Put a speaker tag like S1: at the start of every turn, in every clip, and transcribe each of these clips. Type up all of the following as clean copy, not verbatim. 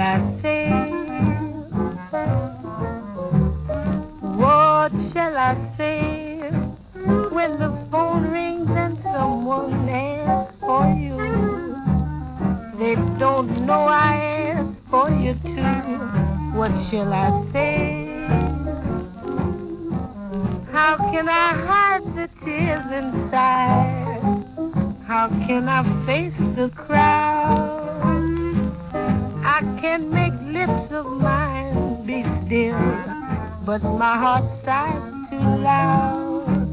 S1: I say? What shall I say when the phone rings and someone asks for you? They don't know I asked for you too. What shall I say? How can I hide the tears inside? How can I face the crowd? I can make lips of mine be still, but my heart sighs too loud.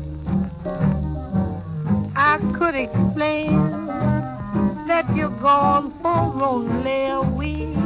S1: I could explain that you're gone for only a week,